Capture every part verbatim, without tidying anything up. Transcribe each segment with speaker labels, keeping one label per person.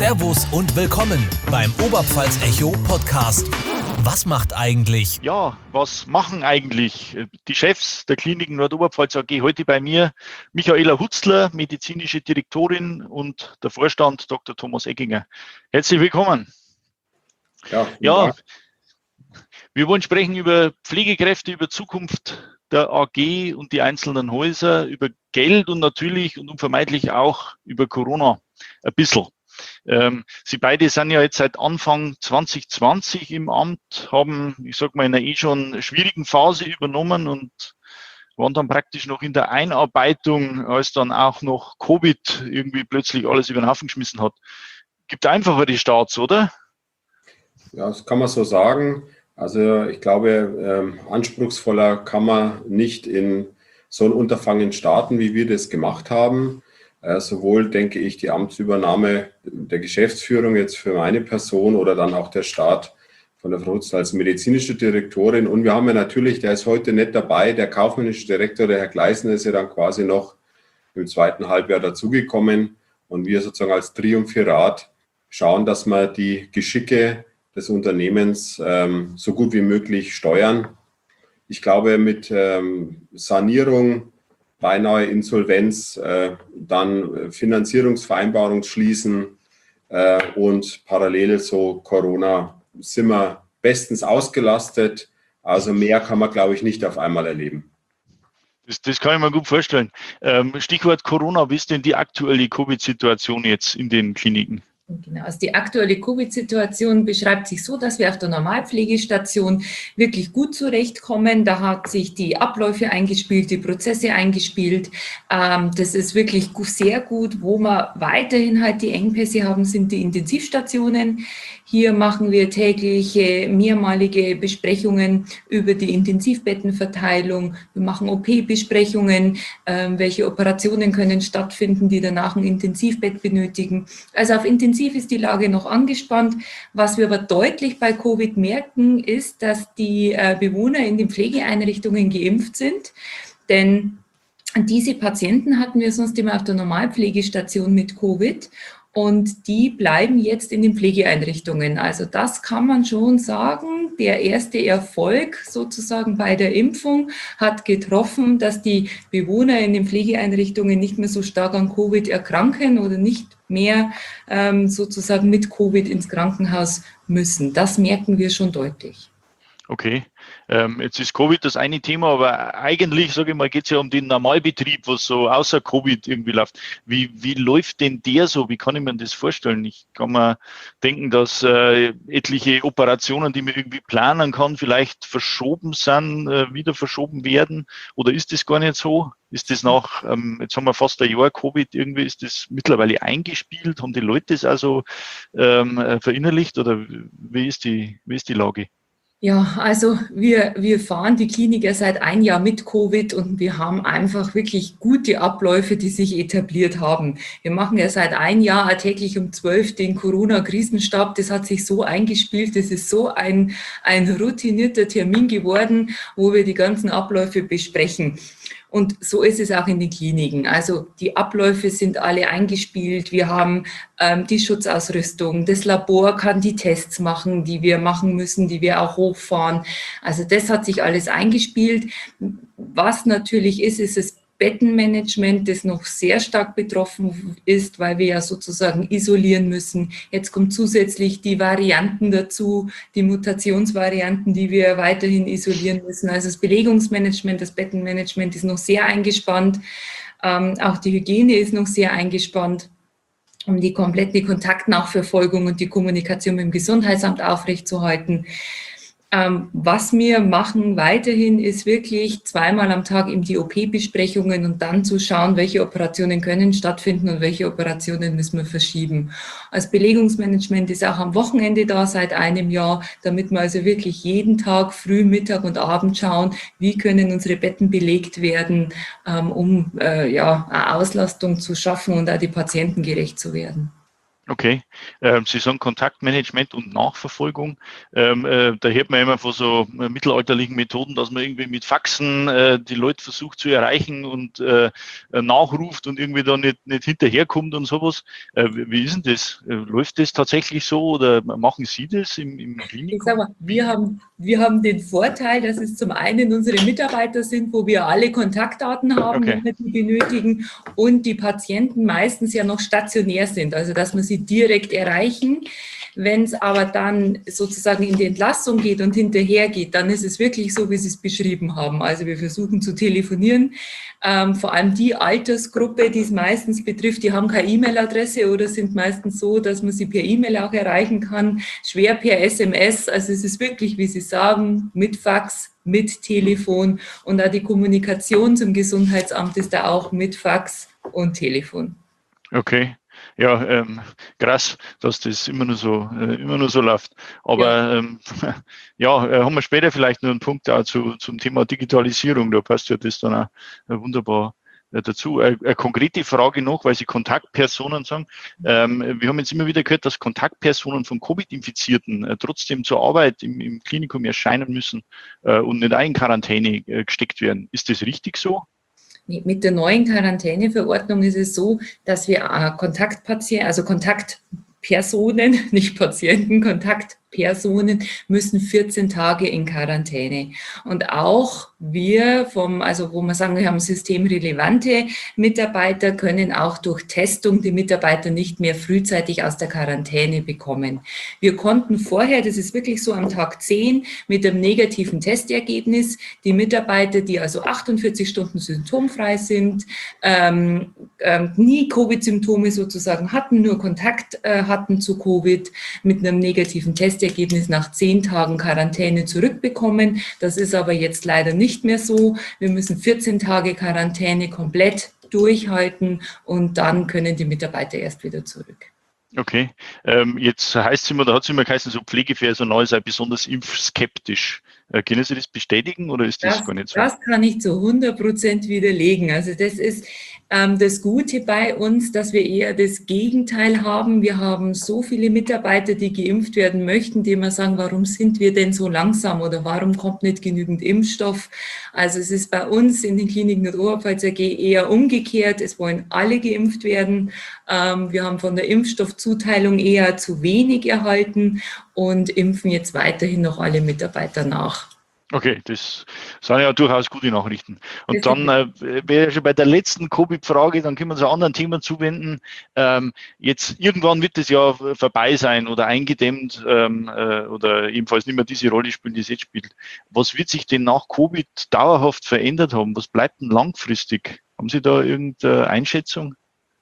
Speaker 1: Servus und willkommen beim Oberpfalz-Echo Podcast. Was macht eigentlich?
Speaker 2: Ja, was machen eigentlich die Chefs der Kliniken Nordoberpfalz A G? Heute bei mir Michaela Hutzler, medizinische Direktorin, und der Vorstand Doktor Thomas Eckinger. Herzlich willkommen.
Speaker 3: Ja,
Speaker 2: ja, wir wollen sprechen über Pflegekräfte, über Zukunft der A G und die einzelnen Häuser, über Geld und natürlich und unvermeidlich auch über Corona ein bisschen. Ähm, Sie beide sind ja jetzt seit Anfang zwanzig zwanzig im Amt, haben, ich sag mal, in einer eh schon schwierigen Phase übernommen und waren dann praktisch noch in der Einarbeitung, als dann auch noch Covid irgendwie plötzlich alles über den Haufen geschmissen hat. Gibt einfachere Starts, oder?
Speaker 3: Ja, das kann man so sagen. Also ich glaube, ähm, anspruchsvoller kann man nicht in so ein Unterfangen starten, wie wir das gemacht haben. Äh, sowohl, denke ich, die Amtsübernahme der Geschäftsführung jetzt für meine Person oder dann auch der Start von der Frau Hutzler als medizinische Direktorin. Und wir haben ja natürlich, der ist heute nicht dabei, der kaufmännische Direktor, der Herr Gleisner, ist ja dann quasi noch im zweiten Halbjahr dazugekommen. Und wir sozusagen als Triumvirat schauen, dass wir die Geschicke des Unternehmens ähm, so gut wie möglich steuern. Ich glaube, mit ähm, Sanierung, beinahe Insolvenz, äh, dann Finanzierungsvereinbarung schließen äh, und parallel so Corona sind wir bestens ausgelastet. Also mehr kann man, glaube ich, nicht auf einmal erleben.
Speaker 2: Das, das kann ich mir gut vorstellen. Ähm, Stichwort Corona, wie ist denn die aktuelle Covid-Situation jetzt in den Kliniken?
Speaker 4: Genau, also die aktuelle Covid-Situation beschreibt sich so, dass wir auf der Normalpflegestation wirklich gut zurechtkommen. Da hat sich die Abläufe eingespielt, die Prozesse eingespielt. Ähm, das ist wirklich sehr gut. Wo wir weiterhin halt die Engpässe haben, sind die Intensivstationen. Hier machen wir tägliche, mehrmalige Besprechungen über die Intensivbettenverteilung. Wir machen O P-Besprechungen, ähm, welche Operationen können stattfinden, die danach ein Intensivbett benötigen. Also auf Intensiv ist die Lage noch angespannt. Was wir aber deutlich bei Covid merken, ist, dass die äh, Bewohner in den Pflegeeinrichtungen geimpft sind. Denn diese Patienten hatten wir sonst immer auf der Normalpflegestation mit Covid. Und die bleiben jetzt in den Pflegeeinrichtungen. Also das kann man schon sagen. Der erste Erfolg sozusagen bei der Impfung hat getroffen, dass die Bewohner in den Pflegeeinrichtungen nicht mehr so stark an Covid erkranken oder nicht mehr ähm, sozusagen mit Covid ins Krankenhaus müssen. Das merken wir schon deutlich.
Speaker 2: Okay, ähm, jetzt ist Covid das eine Thema, aber eigentlich, sage ich mal, geht es ja um den Normalbetrieb, was so außer Covid irgendwie läuft. Wie, wie läuft denn der so? Wie kann ich mir das vorstellen? Ich kann mir denken, dass äh, etliche Operationen, die man irgendwie planen kann, vielleicht verschoben sind, äh, wieder verschoben werden. Oder ist das gar nicht so? Ist das nach, ähm, jetzt haben wir fast ein Jahr Covid, irgendwie ist das mittlerweile eingespielt? Haben die Leute das also ähm, verinnerlicht oder wie ist die, wie ist die Lage?
Speaker 4: Ja, also wir, wir fahren die Klinik ja seit ein Jahr mit Covid und wir haben einfach wirklich gute Abläufe, die sich etabliert haben. Wir machen ja seit ein Jahr täglich um zwölf den Corona-Krisenstab. Das hat sich so eingespielt. Das ist so ein, ein routinierter Termin geworden, wo wir die ganzen Abläufe besprechen. Und so ist es auch in den Kliniken. Also die Abläufe sind alle eingespielt. Wir haben ähm, die Schutzausrüstung. Das Labor kann die Tests machen, die wir machen müssen, die wir auch hochfahren. Also das hat sich alles eingespielt. Was natürlich ist, ist das Bettenmanagement, das noch sehr stark betroffen ist, weil wir ja sozusagen isolieren müssen. Jetzt kommen zusätzlich die Varianten dazu, die Mutationsvarianten, die wir weiterhin isolieren müssen. Also das Belegungsmanagement, das Bettenmanagement ist noch sehr eingespannt. Ähm, auch die Hygiene ist noch sehr eingespannt, um die komplette Kontaktnachverfolgung und die Kommunikation mit dem Gesundheitsamt aufrechtzuerhalten. Ähm, was wir machen weiterhin ist wirklich zweimal am Tag eben die O P-Besprechungen und dann zu schauen, welche Operationen können stattfinden und welche Operationen müssen wir verschieben. Das Belegungsmanagement ist auch am Wochenende da seit einem Jahr, damit wir also wirklich jeden Tag früh, Mittag und Abend schauen, wie können unsere Betten belegt werden, ähm, um äh, ja, eine Auslastung zu schaffen und auch die Patienten gerecht zu werden.
Speaker 2: Okay, ähm, Sie sagen Kontaktmanagement und Nachverfolgung. Ähm, äh, da hört man immer von so äh, mittelalterlichen Methoden, dass man irgendwie mit Faxen äh, die Leute versucht zu erreichen und äh, äh, nachruft und irgendwie da nicht, nicht hinterherkommt und sowas. Äh, wie, wie ist denn das? Äh, läuft das tatsächlich so oder machen Sie das im, im Klinikum?
Speaker 4: Ich sag mal, wir haben, wir haben den Vorteil, dass es zum einen unsere Mitarbeiter sind, wo wir alle Kontaktdaten haben,
Speaker 2: Okay.
Speaker 4: wenn wir die benötigen, und die Patienten meistens ja noch stationär sind, also dass wir sie direkt erreichen. Wenn es aber dann sozusagen in die Entlassung geht und hinterher geht, dann ist es wirklich so, wie Sie es beschrieben haben. Also wir versuchen zu telefonieren. Ähm, vor allem die Altersgruppe, die es meistens betrifft, die haben keine E-Mail-Adresse oder sind meistens so, dass man sie per E-Mail auch erreichen kann, schwer per S M S. Also es ist wirklich, wie Sie sagen, mit Fax, mit Telefon, und auch die Kommunikation zum Gesundheitsamt ist da auch mit Fax und Telefon.
Speaker 2: Okay. Ja, ähm, krass, dass das immer nur so, äh, immer nur so läuft. Aber ja, ähm, ja äh, haben wir später vielleicht noch einen Punkt auch zu, zum Thema Digitalisierung. Da passt ja das dann auch äh, wunderbar äh, dazu. Äh, eine konkrete Frage noch, weil Sie Kontaktpersonen sagen. Ähm, wir haben jetzt immer wieder gehört, dass Kontaktpersonen von Covid-Infizierten äh, trotzdem zur Arbeit im, im Klinikum erscheinen müssen äh, und nicht auch in Quarantäne äh, gesteckt werden. Ist das richtig so?
Speaker 4: Mit der neuen Quarantäneverordnung ist es so, dass wir Kontaktpatienten, also Kontaktpersonen, nicht Patienten, Kontaktpersonen müssen vierzehn Tage in Quarantäne. Und auch wir vom, also wo wir sagen, wir haben systemrelevante Mitarbeiter, können auch durch Testung die Mitarbeiter nicht mehr frühzeitig aus der Quarantäne bekommen. Wir konnten vorher, das ist wirklich so am Tag zehn, mit einem negativen Testergebnis die Mitarbeiter, die also achtundvierzig Stunden symptomfrei sind, ähm, ähm, nie Covid-Symptome sozusagen hatten, nur Kontakt äh, hatten zu Covid, mit einem negativen Testergebnis nach zehn Tagen Quarantäne zurückbekommen. Das ist aber jetzt leider nicht mehr so. Wir müssen vierzehn Tage Quarantäne komplett durchhalten und dann können die Mitarbeiter erst wieder zurück.
Speaker 2: Okay, ähm, jetzt heißt es immer, da hat es immer geheißen, so Pflegepersonal sei besonders impfskeptisch. Äh, können Sie das bestätigen oder ist das, das gar nicht so?
Speaker 4: Das kann ich zu hundert Prozent widerlegen. Also das ist ähm, das Gute bei uns, dass wir eher das Gegenteil haben. Wir haben so viele Mitarbeiter, die geimpft werden möchten, die immer sagen, warum sind wir denn so langsam oder warum kommt nicht genügend Impfstoff? Also es ist bei uns in den Kliniken der Oberpfalz A G eher umgekehrt. Es wollen alle geimpft werden. Ähm, wir haben von der Impfstoffzuteilung eher zu wenig erhalten und impfen jetzt weiterhin noch alle Mitarbeiter nach.
Speaker 2: Okay, das sind ja durchaus gute Nachrichten. Und dann äh, wäre ich schon bei der letzten Covid-Frage, dann können wir uns einem anderen Thema zuwenden. Ähm, jetzt irgendwann wird das ja vorbei sein oder eingedämmt ähm, äh, oder ebenfalls nicht mehr diese Rolle spielen, die es jetzt spielt. Was wird sich denn nach Covid dauerhaft verändert haben? Was bleibt denn langfristig? Haben Sie da irgendeine Einschätzung?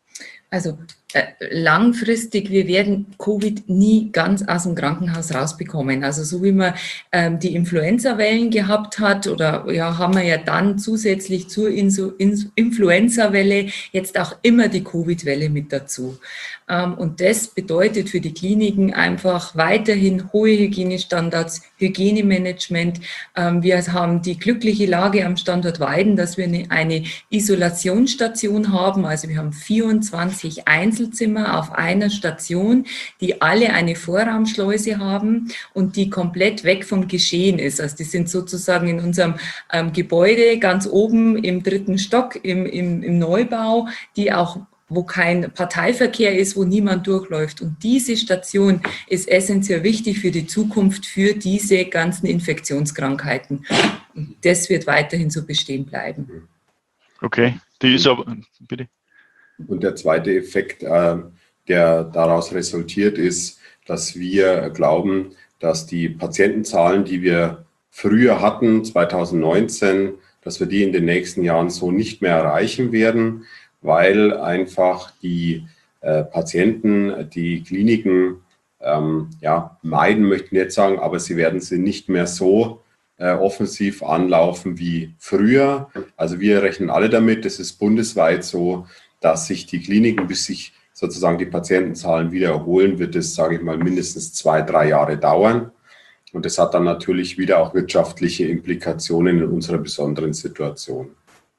Speaker 4: Also äh, langfristig, wir werden Covid nie ganz aus dem Krankenhaus rausbekommen. Also so wie man ähm, die Influenza-Wellen gehabt hat oder ja, haben wir ja dann zusätzlich zur Insu- Ins- Influenza-Welle jetzt auch immer die Covid-Welle mit dazu. Ähm, und das bedeutet für die Kliniken einfach weiterhin hohe Hygienestandards, Hygienemanagement. Ähm, wir haben die glückliche Lage am Standort Weiden, dass wir eine, eine Isolationsstation haben. Also wir haben vierundzwanzig Einzelzimmer auf einer Station, die alle eine Vorraumschleuse haben und die komplett weg vom Geschehen ist. Also die sind sozusagen in unserem ähm, Gebäude ganz oben im dritten Stock im, im, im Neubau, die auch wo kein Parteiverkehr ist, wo niemand durchläuft. Und diese Station ist essentiell wichtig für die Zukunft, für diese ganzen Infektionskrankheiten. Und das wird weiterhin so bestehen bleiben.
Speaker 2: Okay, die ist aber, bitte.
Speaker 3: Und der zweite Effekt, äh, der daraus resultiert, ist, dass wir glauben, dass die Patientenzahlen, die wir früher hatten, zwanzig neunzehn, dass wir die in den nächsten Jahren so nicht mehr erreichen werden, weil einfach die äh, Patienten, die Kliniken ähm, ja, meiden, möchten wir jetzt sagen, aber sie werden sie nicht mehr so äh, offensiv anlaufen wie früher. Also wir rechnen alle damit, das ist bundesweit so, dass sich die Kliniken, bis sich sozusagen die Patientenzahlen wieder erholen, wird es, sage ich mal, mindestens zwei, drei Jahre dauern. Und das hat dann natürlich wieder auch wirtschaftliche Implikationen in unserer besonderen Situation.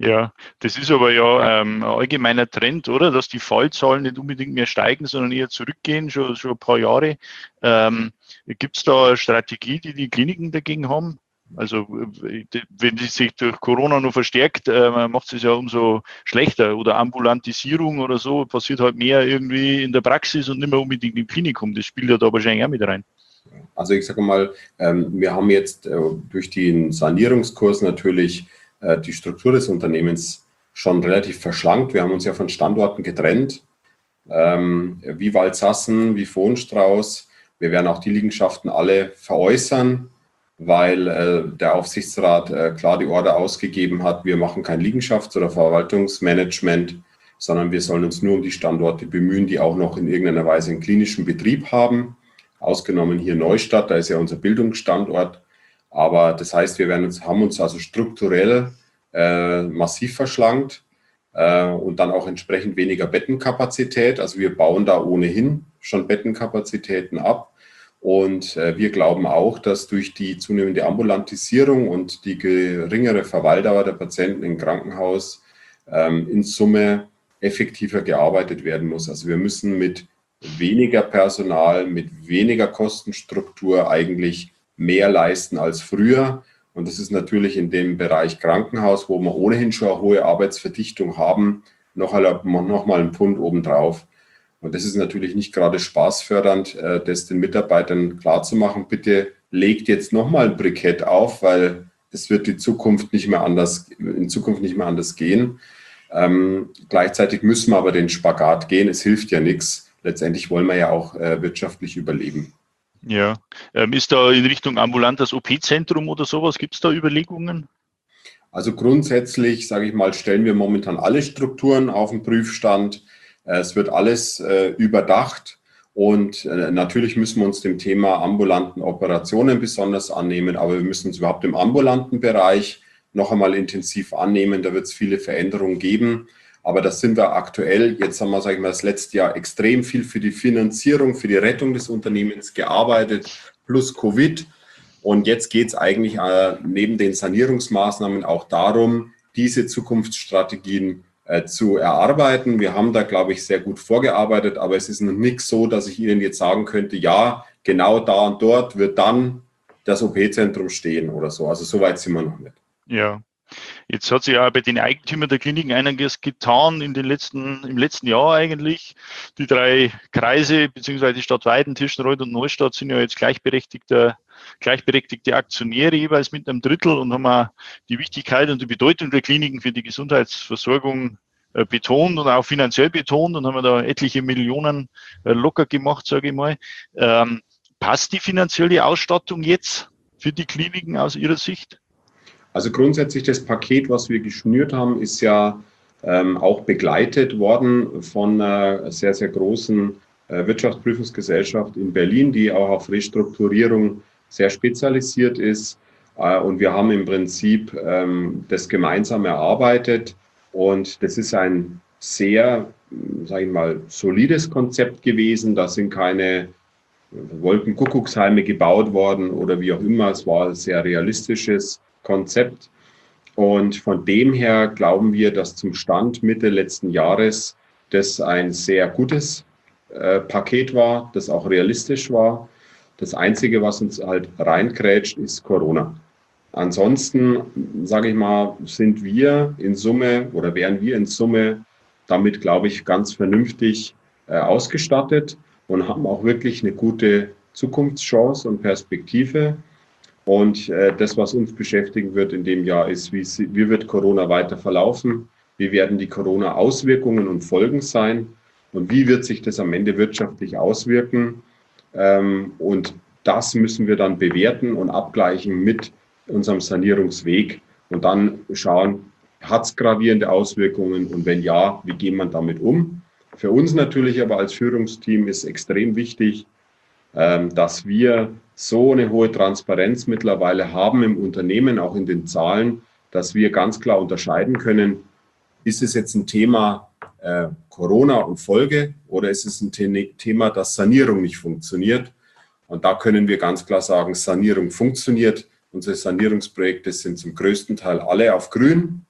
Speaker 2: Ja, das ist aber ja ähm, ein allgemeiner Trend, oder? Dass die Fallzahlen nicht unbedingt mehr steigen, sondern eher zurückgehen, schon, schon ein paar Jahre. Ähm, Gibt es da eine Strategie, die die Kliniken dagegen haben? Also wenn die sich durch Corona noch verstärkt, äh, macht es ja umso schlechter. Oder Ambulantisierung oder so, passiert halt mehr irgendwie in der Praxis und nicht mehr unbedingt im Klinikum. Das spielt ja da wahrscheinlich auch mit rein.
Speaker 3: Also ich sage mal, ähm, wir haben jetzt äh, durch den Sanierungskurs natürlich äh, die Struktur des Unternehmens schon relativ verschlankt. Wir haben uns ja von Standorten getrennt, ähm, wie Waldsassen, wie Vohnstrauß. Wir werden auch die Liegenschaften alle veräußern, weil äh, der Aufsichtsrat äh, klar die Order ausgegeben hat, wir machen kein Liegenschafts- oder Verwaltungsmanagement, sondern wir sollen uns nur um die Standorte bemühen, die auch noch in irgendeiner Weise einen klinischen Betrieb haben. Ausgenommen hier Neustadt, da ist ja unser Bildungsstandort. Aber das heißt, wir werden uns, haben uns also strukturell äh, massiv verschlankt äh, und dann auch entsprechend weniger Bettenkapazität. Also wir bauen da ohnehin schon Bettenkapazitäten ab. Und äh, wir glauben auch, dass durch die zunehmende Ambulantisierung und die geringere Verweildauer der Patienten im Krankenhaus ähm, in Summe effektiver gearbeitet werden muss. Also wir müssen mit weniger Personal, mit weniger Kostenstruktur eigentlich mehr leisten als früher. Und das ist natürlich in dem Bereich Krankenhaus, wo wir ohnehin schon eine hohe Arbeitsverdichtung haben, noch, noch mal ein Pfund obendrauf. Und das ist natürlich nicht gerade spaßfördernd, das den Mitarbeitern klarzumachen, bitte legt jetzt noch mal ein Brikett auf, weil es wird die Zukunft nicht mehr anders, in Zukunft nicht mehr anders gehen. Ähm, gleichzeitig müssen wir aber den Spagat gehen, es hilft ja nichts. Letztendlich wollen wir ja auch äh, wirtschaftlich überleben.
Speaker 2: Ja, ähm, ist da in Richtung ambulantes O P-Zentrum oder sowas, gibt es da Überlegungen?
Speaker 3: Also grundsätzlich, sage ich mal, stellen wir momentan alle Strukturen auf den Prüfstand. Äh, es wird alles äh, überdacht und äh, natürlich müssen wir uns dem Thema ambulanten Operationen besonders annehmen, aber wir müssen uns überhaupt im ambulanten Bereich noch einmal intensiv annehmen. Da wird es viele Veränderungen geben. Aber das sind wir aktuell. Jetzt haben wir, sage ich mal, das letzte Jahr extrem viel für die Finanzierung, für die Rettung des Unternehmens gearbeitet, plus Covid. Und jetzt geht es eigentlich äh, neben den Sanierungsmaßnahmen auch darum, diese Zukunftsstrategien äh, zu erarbeiten. Wir haben da, glaube ich, sehr gut vorgearbeitet, aber es ist noch nichts so, dass ich Ihnen jetzt sagen könnte, ja, genau da und dort wird dann das O P-Zentrum stehen oder so. Also so weit sind wir noch nicht.
Speaker 2: Ja. Jetzt hat sich ja bei den Eigentümern der Kliniken einiges getan in den letzten, im letzten Jahr eigentlich. Die drei Kreise bzw. die Stadt Weiden, Tirschenreuth und Neustadt sind ja jetzt gleichberechtigte, gleichberechtigte Aktionäre jeweils mit einem Drittel und haben auch die Wichtigkeit und die Bedeutung der Kliniken für die Gesundheitsversorgung äh, betont und auch finanziell betont und haben da etliche Millionen äh, locker gemacht, sage ich mal. Ähm, passt die finanzielle Ausstattung jetzt für die Kliniken aus Ihrer Sicht?
Speaker 3: Also grundsätzlich das Paket, was wir geschnürt haben, ist ja ähm, auch begleitet worden von einer sehr, sehr großen äh, Wirtschaftsprüfungsgesellschaft in Berlin, die auch auf Restrukturierung sehr spezialisiert ist. Äh, und wir haben im Prinzip ähm, das gemeinsam erarbeitet. Und das ist ein sehr, sage ich mal, solides Konzept gewesen. Da sind keine Wolkenkuckucksheime gebaut worden oder wie auch immer. Es war ein sehr realistisches Konzept. Und von dem her glauben wir, dass zum Stand Mitte letzten Jahres das ein sehr gutes äh, Paket war, das auch realistisch war. Das Einzige, was uns halt reinkrätscht, ist Corona. Ansonsten, sage ich mal, sind wir in Summe oder wären wir in Summe damit, glaube ich, ganz vernünftig äh, ausgestattet und haben auch wirklich eine gute Zukunftschance und Perspektive. Und äh, das, was uns beschäftigen wird in dem Jahr, ist, wie, wie wird Corona weiter verlaufen? Wie werden die Corona-Auswirkungen und Folgen sein? Und wie wird sich das am Ende wirtschaftlich auswirken? Ähm, und das müssen wir dann bewerten und abgleichen mit unserem Sanierungsweg und dann schauen, hat es gravierende Auswirkungen und wenn ja, wie geht man damit um? Für uns natürlich aber als Führungsteam ist extrem wichtig, ähm, dass wir so eine hohe Transparenz mittlerweile haben im Unternehmen, auch in den Zahlen, dass wir ganz klar unterscheiden können, ist es jetzt ein Thema äh, Corona und Folge oder ist es ein The- Thema, dass Sanierung nicht funktioniert? Und da können wir ganz klar sagen, Sanierung funktioniert. Unsere Sanierungsprojekte sind zum größten Teil alle auf grün.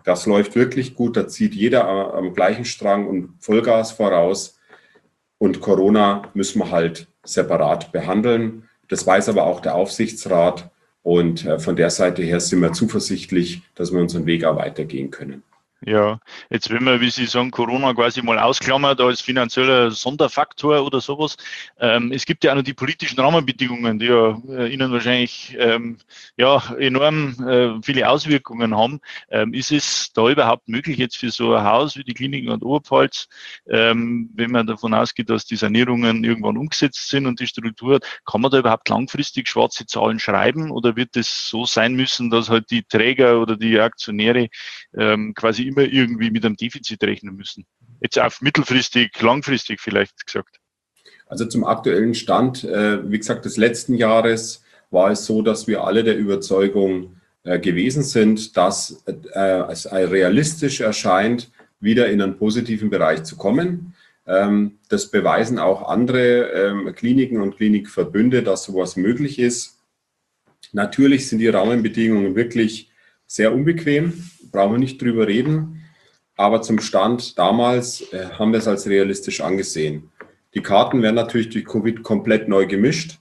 Speaker 3: Das läuft wirklich gut, da zieht jeder am gleichen Strang und Vollgas voraus. Und Corona müssen wir halt separat behandeln. Das weiß aber auch der Aufsichtsrat. Und von der Seite her sind wir zuversichtlich, dass wir unseren Weg auch weitergehen können.
Speaker 2: Ja, jetzt wenn man, wie Sie sagen, Corona quasi mal ausklammert als finanzieller Sonderfaktor oder sowas. Ähm, es gibt ja auch noch die politischen Rahmenbedingungen, die ja äh, Ihnen wahrscheinlich ähm, ja, enorm äh, viele Auswirkungen haben. Ähm, ist es da überhaupt möglich jetzt für so ein Haus wie die Kliniken und Oberpfalz, ähm, wenn man davon ausgeht, dass die Sanierungen irgendwann umgesetzt sind und die Struktur hat, kann man da überhaupt langfristig schwarze Zahlen schreiben oder wird es so sein müssen, dass halt die Träger oder die Aktionäre ähm, quasi immer irgendwie mit einem Defizit rechnen müssen? Jetzt auf mittelfristig, langfristig vielleicht gesagt.
Speaker 3: Also zum aktuellen Stand, äh, wie gesagt, des letzten Jahres war es so, dass wir alle der Überzeugung äh, gewesen sind, dass äh, es realistisch erscheint, wieder in einen positiven Bereich zu kommen. Ähm, das beweisen auch andere ähm, Kliniken und Klinikverbünde, dass sowas möglich ist. Natürlich sind die Rahmenbedingungen wirklich sehr unbequem, brauchen wir nicht drüber reden, aber zum Stand damals äh, haben wir es als realistisch angesehen. Die Karten werden natürlich durch Covid komplett neu gemischt,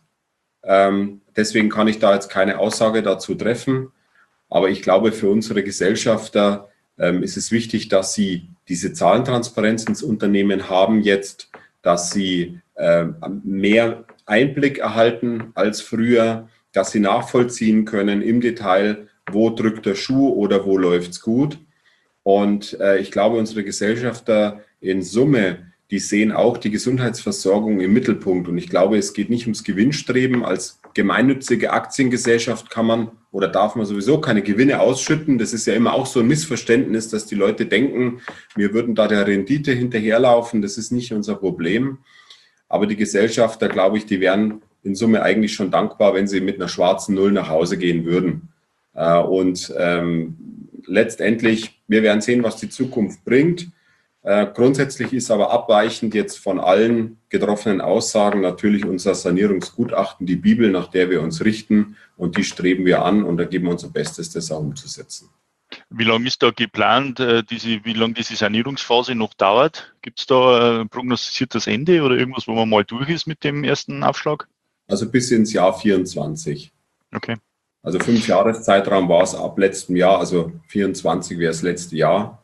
Speaker 3: ähm, deswegen kann ich da jetzt keine Aussage dazu treffen, aber ich glaube, für unsere Gesellschafter ähm, ist es wichtig, dass sie diese Zahlentransparenz ins Unternehmen haben jetzt, dass sie äh, mehr Einblick erhalten als früher, dass sie nachvollziehen können im Detail, wo drückt der Schuh oder wo läuft's gut. Und äh, ich glaube, unsere Gesellschafter in Summe, die sehen auch die Gesundheitsversorgung im Mittelpunkt. Und ich glaube, es geht nicht ums Gewinnstreben. Als gemeinnützige Aktiengesellschaft kann man oder darf man sowieso keine Gewinne ausschütten. Das ist ja immer auch so ein Missverständnis, dass die Leute denken, wir würden da der Rendite hinterherlaufen. Das ist nicht unser Problem. Aber die Gesellschafter, glaube ich, die wären in Summe eigentlich schon dankbar, wenn sie mit einer schwarzen Null nach Hause gehen würden. Und ähm, letztendlich, wir werden sehen, was die Zukunft bringt. Äh, grundsätzlich ist aber abweichend jetzt von allen getroffenen Aussagen natürlich unser Sanierungsgutachten, die Bibel, nach der wir uns richten. Und die streben wir an und da geben wir unser Bestes, das auch umzusetzen.
Speaker 2: Wie lange ist da geplant, äh, diese, wie lange diese Sanierungsphase noch dauert? Gibt es da ein prognostiziertes Ende oder irgendwas, wo man mal durch ist mit dem ersten Aufschlag?
Speaker 3: Also bis ins Jahr vierundzwanzig.
Speaker 2: Okay.
Speaker 3: Also fünf Jahreszeitraum war es ab letztem Jahr, also vierundzwanzig wäre das letzte Jahr.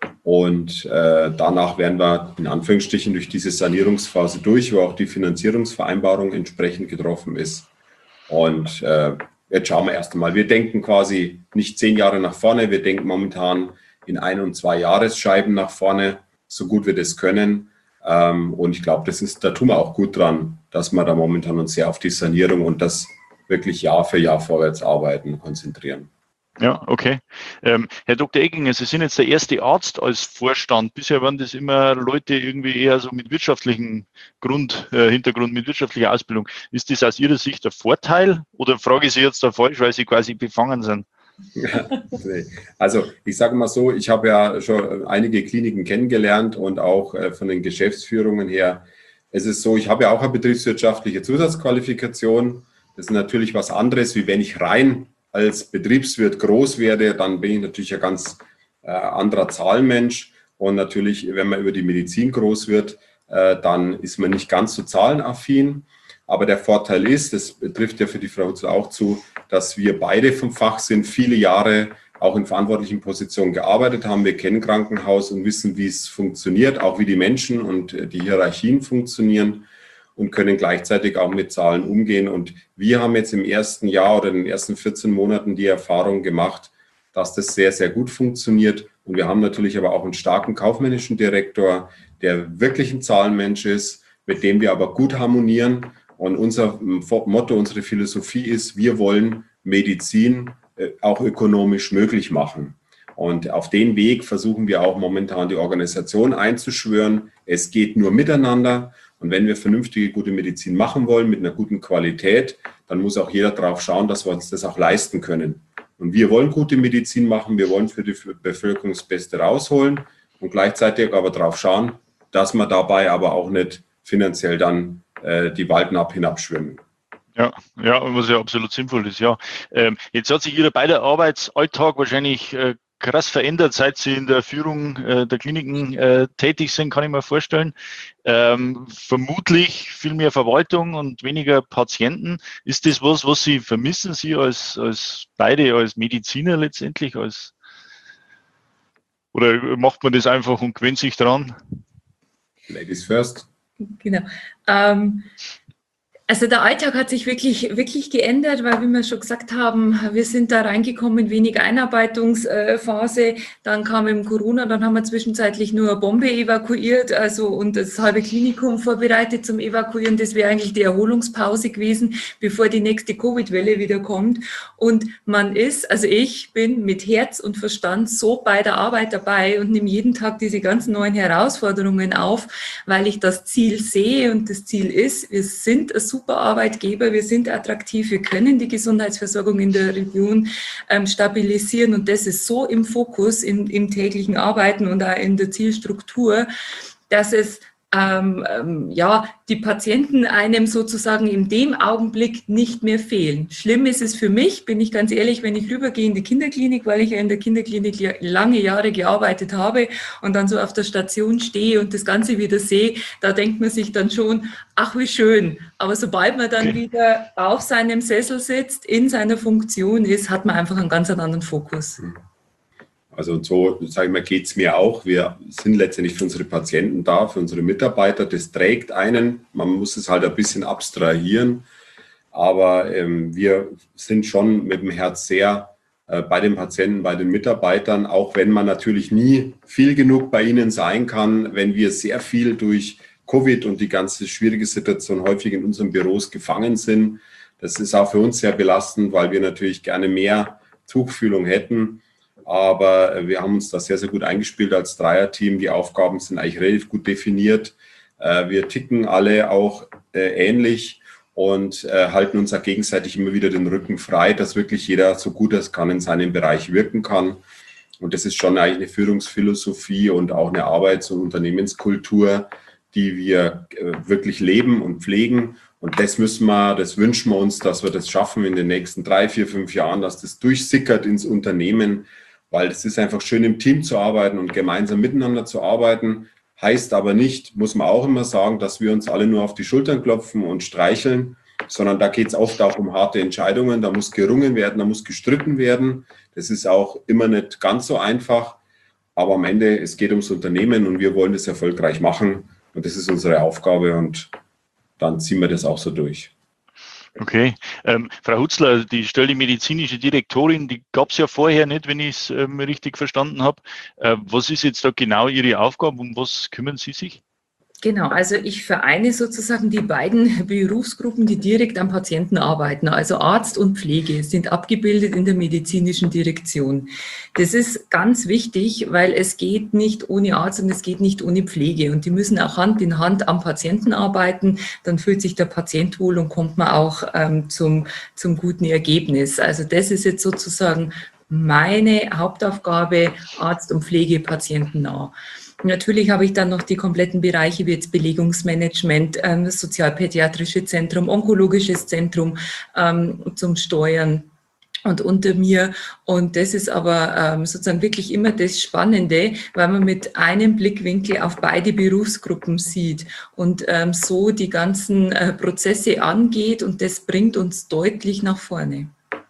Speaker 3: Und äh, danach werden wir in Anführungsstrichen durch diese Sanierungsphase durch, wo auch die Finanzierungsvereinbarung entsprechend getroffen ist. Und äh, jetzt schauen wir erst einmal. Wir denken quasi nicht zehn Jahre nach vorne, wir denken momentan in ein- und zwei Jahresscheiben nach vorne, so gut wir das können. Ähm, und ich glaube, das ist, da tun wir auch gut dran, dass wir da momentan uns sehr auf die Sanierung und das wirklich Jahr für Jahr vorwärts arbeiten, konzentrieren.
Speaker 2: Ja, okay. Ähm, Herr Doktor Egginger, Sie sind jetzt der erste Arzt als Vorstand. Bisher waren das immer Leute irgendwie eher so mit wirtschaftlichem Grund, äh, Hintergrund, mit wirtschaftlicher Ausbildung. Ist das aus Ihrer Sicht ein Vorteil oder frage ich Sie jetzt da falsch, weil Sie quasi befangen sind?
Speaker 3: Also ich sage mal so, ich habe ja schon einige Kliniken kennengelernt und auch äh, von den Geschäftsführungen her. Es ist so, ich habe ja auch eine betriebswirtschaftliche Zusatzqualifikation. Das ist natürlich was anderes, wie wenn ich rein als Betriebswirt groß werde, dann bin ich natürlich ein ganz äh, anderer Zahlenmensch. Und natürlich, wenn man über die Medizin groß wird, äh, dann ist man nicht ganz so zahlenaffin. Aber der Vorteil ist, das trifft ja für die Frau Hutzler auch zu, dass wir beide vom Fach sind, viele Jahre auch in verantwortlichen Positionen gearbeitet haben. Wir kennen Krankenhaus und wissen, wie es funktioniert, auch wie die Menschen und die Hierarchien funktionieren. Und können gleichzeitig auch mit Zahlen umgehen. Und wir haben jetzt im ersten Jahr oder in den ersten vierzehn Monaten die Erfahrung gemacht, dass das sehr, sehr gut funktioniert. Und wir haben natürlich aber auch einen starken kaufmännischen Direktor, der wirklich ein Zahlenmensch ist, mit dem wir aber gut harmonieren. Und unser Motto, unsere Philosophie ist, wir wollen Medizin auch ökonomisch möglich machen. Und auf den Weg versuchen wir auch momentan die Organisation einzuschwören. Es geht nur miteinander. Und wenn wir vernünftige, gute Medizin machen wollen, mit einer guten Qualität, dann muss auch jeder darauf schauen, dass wir uns das auch leisten können. Und wir wollen gute Medizin machen, wir wollen für die Bevölkerung das Beste rausholen und gleichzeitig aber darauf schauen, dass wir dabei aber auch nicht finanziell dann äh, die Waldnapp hinabschwimmen.
Speaker 2: Ja, ja, was ja absolut sinnvoll ist, ja. Ähm, jetzt hat sich Ihr beider Arbeitsalltag wahrscheinlich äh, krass verändert, seit Sie in der Führung äh, der Kliniken äh, tätig sind, kann ich mir vorstellen. Ähm, vermutlich viel mehr Verwaltung und weniger Patienten. Ist das was, was Sie vermissen, Sie als, als beide, als Mediziner letztendlich? Als, oder macht man das einfach und gewöhnt sich dran?
Speaker 3: Ladies first.
Speaker 4: Genau. Ähm, Also der Alltag hat sich wirklich, wirklich geändert, weil, wie wir schon gesagt haben, wir sind da reingekommen, wenig Einarbeitungsphase, dann kam eben Corona, dann haben wir zwischenzeitlich nur eine Bombe evakuiert, also und das halbe Klinikum vorbereitet zum Evakuieren. Das wäre eigentlich die Erholungspause gewesen, bevor die nächste Covid-Welle wieder kommt. Und man ist, also ich bin mit Herz und Verstand so bei der Arbeit dabei und nehme jeden Tag diese ganzen neuen Herausforderungen auf, weil ich das Ziel sehe und das Ziel ist, wir sind ein super Arbeitgeber, wir sind attraktiv, wir können die Gesundheitsversorgung in der Region ähm, stabilisieren und das ist so im Fokus in, im täglichen Arbeiten und auch in der Zielstruktur, dass es ähm, ähm, ja, die Patienten einem sozusagen in dem Augenblick nicht mehr fehlen. Schlimm ist es für mich, bin ich ganz ehrlich, wenn ich rübergehe in die Kinderklinik, weil ich ja in der Kinderklinik lange Jahre gearbeitet habe und dann so auf der Station stehe und das Ganze wieder sehe, da denkt man sich dann schon, ach wie schön. Aber sobald man dann okay. wieder auf seinem Sessel sitzt, in seiner Funktion ist, hat man einfach einen ganz anderen Fokus.
Speaker 3: Also und so, sage ich mal, geht es mir auch. Wir sind letztendlich für unsere Patienten da, für unsere Mitarbeiter. Das trägt einen. Man muss es halt ein bisschen abstrahieren. Aber ähm, wir sind schon mit dem Herz sehr äh, bei den Patienten, bei den Mitarbeitern, auch wenn man natürlich nie viel genug bei ihnen sein kann, wenn wir sehr viel durch Covid und die ganze schwierige Situation häufig in unseren Büros gefangen sind. Das ist auch für uns sehr belastend, weil wir natürlich gerne mehr Tuchfühlung hätten. Aber wir haben uns da sehr, sehr gut eingespielt als Dreierteam. Die Aufgaben sind eigentlich relativ gut definiert. Wir ticken alle auch ähnlich und halten uns auch gegenseitig immer wieder den Rücken frei, dass wirklich jeder so gut es kann in seinem Bereich wirken kann. Und das ist schon eigentlich eine Führungsphilosophie und auch eine Arbeits- und Unternehmenskultur, die wir wirklich leben und pflegen. Und das müssen wir, das wünschen wir uns, dass wir das schaffen in den nächsten drei, vier, fünf Jahren, dass das durchsickert ins Unternehmen. Weil es ist einfach schön, im Team zu arbeiten und gemeinsam miteinander zu arbeiten. Heißt aber nicht, muss man auch immer sagen, dass wir uns alle nur auf die Schultern klopfen und streicheln, sondern da geht es oft auch um harte Entscheidungen. Da muss gerungen werden, da muss gestritten werden. Das ist auch immer nicht ganz so einfach. Aber am Ende, es geht ums Unternehmen und wir wollen das erfolgreich machen. Und das ist unsere Aufgabe und dann ziehen wir das auch so durch.
Speaker 2: Okay. Ähm, Frau Hutzler, die Stelle medizinische Direktorin, die gab es ja vorher nicht, wenn ich es ähm, richtig verstanden habe. Äh, was ist jetzt da genau Ihre Aufgabe? Um was kümmern Sie sich?
Speaker 4: Genau, also ich vereine sozusagen die beiden Berufsgruppen, die direkt am Patienten arbeiten. Also Arzt und Pflege sind abgebildet in der medizinischen Direktion. Das ist ganz wichtig, weil es geht nicht ohne Arzt und es geht nicht ohne Pflege. Und die müssen auch Hand in Hand am Patienten arbeiten. Dann fühlt sich der Patient wohl und kommt man auch ähm, zum, zum guten Ergebnis. Also das ist jetzt sozusagen meine Hauptaufgabe, Arzt und Pflege patientennah. Natürlich habe ich dann noch die kompletten Bereiche wie jetzt Belegungsmanagement, ähm, das sozialpädiatrische Zentrum, onkologisches Zentrum ähm, zum Steuern und unter mir. Und das ist aber ähm, sozusagen wirklich immer das Spannende, weil man mit einem Blickwinkel auf beide Berufsgruppen sieht und ähm, so die ganzen äh, Prozesse angeht und das bringt uns deutlich nach vorne.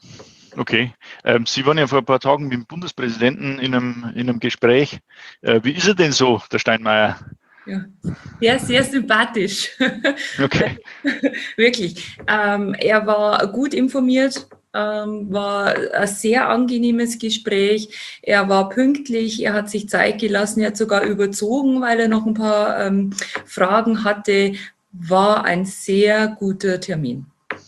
Speaker 2: Okay. Ähm, Sie waren ja vor ein paar Tagen mit dem Bundespräsidenten in einem, in einem Gespräch. Äh, wie ist er denn so, der Steinmeier?
Speaker 4: Ja, sehr, sehr sympathisch.
Speaker 2: Okay.
Speaker 4: Wirklich. Ähm, er war gut informiert, ähm, war ein sehr angenehmes Gespräch. Er war pünktlich, er hat sich Zeit gelassen, er hat sogar überzogen, weil er noch ein paar ähm, Fragen hatte. War ein sehr guter Termin.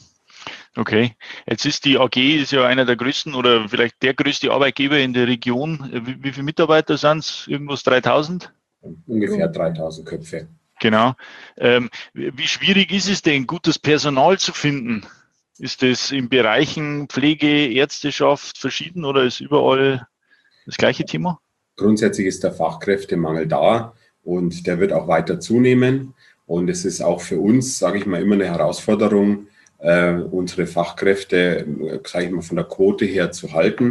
Speaker 2: Okay, jetzt ist die A G ist ja einer der größten oder vielleicht der größte Arbeitgeber in der Region. Wie, wie viele Mitarbeiter sind es? Irgendwas dreitausend?
Speaker 3: Ungefähr dreitausend Köpfe.
Speaker 2: Genau. Ähm, wie schwierig ist es denn, gutes Personal zu finden? Ist das in Bereichen Pflege, Ärzteschaft verschieden oder ist überall das gleiche Thema?
Speaker 3: Grundsätzlich ist der Fachkräftemangel da und der wird auch weiter zunehmen. Und es ist auch für uns, sage ich mal, immer eine Herausforderung, Uh, unsere Fachkräfte, sage ich mal, von der Quote her zu halten.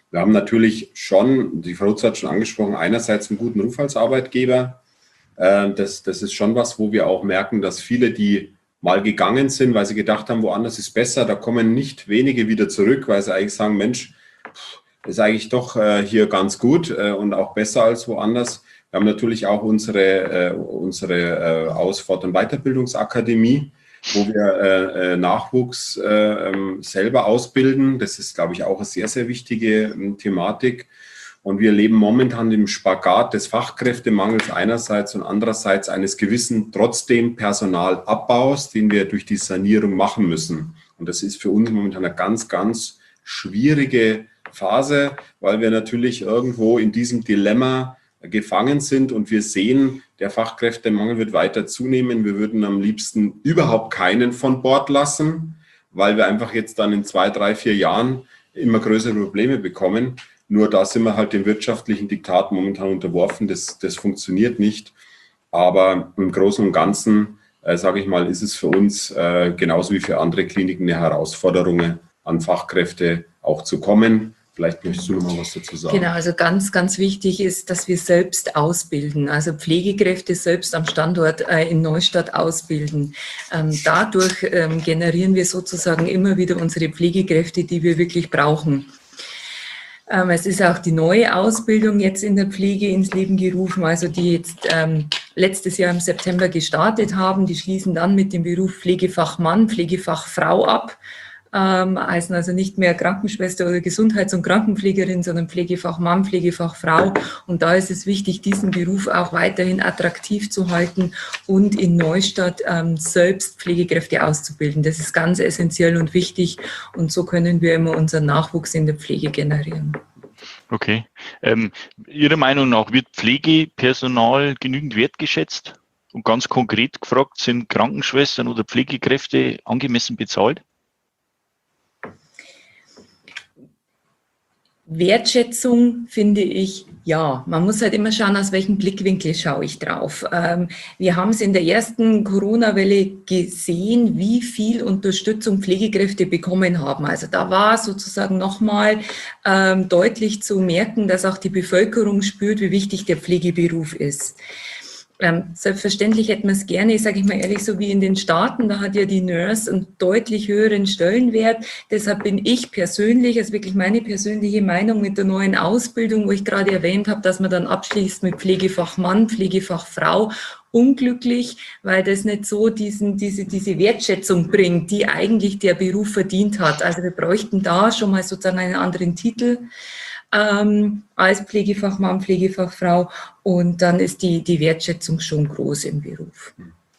Speaker 3: Wir haben natürlich schon, die Frau Rutz hat schon angesprochen, einerseits einen guten Ruf als Arbeitgeber. Das, das ist schon was, wo wir auch merken, dass viele, die mal gegangen sind, weil sie gedacht haben, woanders ist besser, da kommen nicht wenige wieder zurück, weil sie eigentlich sagen, Mensch, ist eigentlich doch äh, hier ganz gut äh, und auch besser als woanders. Wir haben natürlich auch unsere, äh, unsere äh, Ausfahrt- und Weiterbildungsakademie, wo wir äh, äh, Nachwuchs äh, ähm, selber ausbilden. Das ist, glaube ich, auch eine sehr, sehr wichtige äh, Thematik. Und wir leben momentan im Spagat des Fachkräftemangels einerseits und andererseits eines gewissen, trotzdem Personalabbaus, den wir durch die Sanierung machen müssen. Und das ist für uns momentan eine ganz, ganz schwierige Phase, weil wir natürlich irgendwo in diesem Dilemma gefangen sind und wir sehen, der Fachkräftemangel wird weiter zunehmen. Wir würden am liebsten überhaupt keinen von Bord lassen, weil wir einfach jetzt dann in zwei, drei, vier Jahren immer größere Probleme bekommen. Nur da sind wir halt dem wirtschaftlichen Diktat momentan unterworfen. Das, das funktioniert nicht. Aber im Großen und Ganzen, äh, sage ich mal, ist es für uns äh, genauso wie für andere Kliniken eine Herausforderung, an Fachkräfte auch zu kommen. Vielleicht möchtest du noch mal was dazu sagen.
Speaker 4: Genau, also ganz, ganz wichtig ist, dass wir selbst ausbilden, also Pflegekräfte selbst am Standort äh, in Neustadt ausbilden. Ähm, dadurch ähm, generieren wir sozusagen immer wieder unsere Pflegekräfte, die wir wirklich brauchen. Ähm, es ist auch die neue Ausbildung jetzt in der Pflege ins Leben gerufen, also die jetzt ähm, letztes Jahr im September gestartet haben. Die schließen dann mit dem Beruf Pflegefachmann, Pflegefachfrau ab. Ähm, heißen also nicht mehr Krankenschwester oder Gesundheits- und Krankenpflegerin, sondern Pflegefachmann, Pflegefachfrau. Und da ist es wichtig, diesen Beruf auch weiterhin attraktiv zu halten und in Neustadt ähm, selbst Pflegekräfte auszubilden. Das ist ganz essentiell und wichtig. Und so können wir immer unseren Nachwuchs in der Pflege generieren.
Speaker 2: Okay. Ähm, Ihrer Meinung nach wird Pflegepersonal genügend wertgeschätzt? Und ganz konkret gefragt, sind Krankenschwestern oder Pflegekräfte angemessen bezahlt?
Speaker 4: Wertschätzung finde ich, ja. Man muss halt immer schauen, aus welchem Blickwinkel schaue ich drauf. Ähm, wir haben es in der ersten Corona-Welle gesehen, wie viel Unterstützung Pflegekräfte bekommen haben. Also da war sozusagen nochmal ähm, deutlich zu merken, dass auch die Bevölkerung spürt, wie wichtig der Pflegeberuf ist. Ähm, selbstverständlich hätten wir es gerne, sage ich mal ehrlich, so wie in den Staaten, da hat ja die Nurse einen deutlich höheren Stellenwert. Deshalb bin ich persönlich, also wirklich meine persönliche Meinung mit der neuen Ausbildung, wo ich gerade erwähnt habe, dass man dann abschließt mit Pflegefachmann, Pflegefachfrau, unglücklich, weil das nicht so diesen, diese, diese Wertschätzung bringt, die eigentlich der Beruf verdient hat. Also wir bräuchten da schon mal sozusagen einen anderen Titel. Ähm, als Pflegefachmann, Pflegefachfrau, und dann ist die, die Wertschätzung schon groß im Beruf.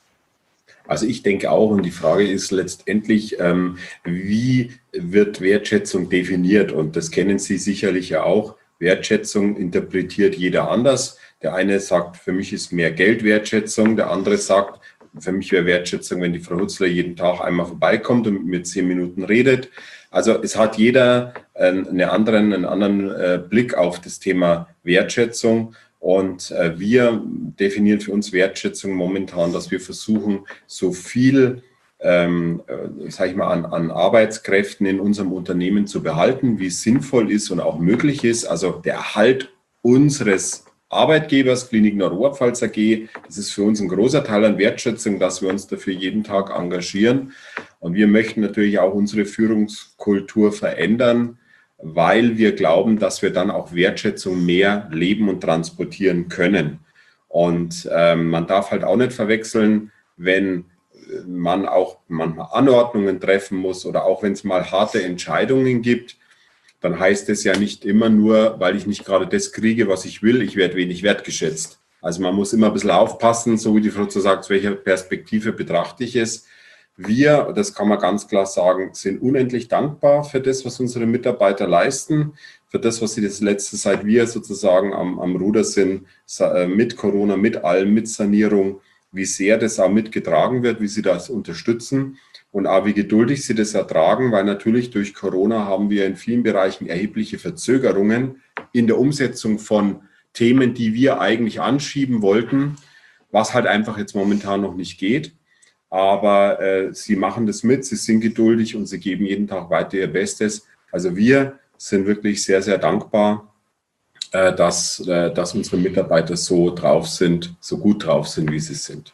Speaker 3: Also ich denke auch, und die Frage ist letztendlich, ähm, wie wird Wertschätzung definiert? Und das kennen Sie sicherlich ja auch. Wertschätzung interpretiert jeder anders. Der eine sagt, für mich ist mehr Geld Wertschätzung, der andere sagt, für mich wäre Wertschätzung, wenn die Frau Hutzler jeden Tag einmal vorbeikommt und mit mir zehn Minuten redet. Also es hat jeder einen anderen, einen anderen Blick auf das Thema Wertschätzung. Und wir definieren für uns Wertschätzung momentan, dass wir versuchen, so viel, ähm, sage ich mal, an, an Arbeitskräften in unserem Unternehmen zu behalten, wie es sinnvoll ist und auch möglich ist. Also der Erhalt unseres Arbeitgebers, Klinik Nordrhein-Pfalz A G, das ist für uns ein großer Teil an Wertschätzung, dass wir uns dafür jeden Tag engagieren. Und wir möchten natürlich auch unsere Führungskultur verändern, weil wir glauben, dass wir dann auch Wertschätzung mehr leben und transportieren können. Und ähm, man darf halt auch nicht verwechseln, wenn man auch manchmal Anordnungen treffen muss oder auch wenn es mal harte Entscheidungen gibt, dann heißt es ja nicht immer nur, weil ich nicht gerade das kriege, was ich will, ich werde wenig wertgeschätzt. Also man muss immer ein bisschen aufpassen, so wie die Frau so sagt, aus welcher Perspektive betrachte ich es. Wir, das kann man ganz klar sagen, sind unendlich dankbar für das, was unsere Mitarbeiter leisten, für das, was sie das letzte, seit wir sozusagen am, am Ruder sind, mit Corona, mit allem, mit Sanierung, wie sehr das auch mitgetragen wird, wie sie das unterstützen. Und auch wie geduldig sie das ertragen, weil natürlich durch Corona haben wir in vielen Bereichen erhebliche Verzögerungen in der Umsetzung von Themen, die wir eigentlich anschieben wollten, was halt einfach jetzt momentan noch nicht geht. Aber äh, sie machen das mit, sie sind geduldig und sie geben jeden Tag weiter ihr Bestes. Also wir sind wirklich sehr, sehr dankbar, äh, dass, äh, dass unsere Mitarbeiter so drauf sind, so gut drauf sind, wie sie sind.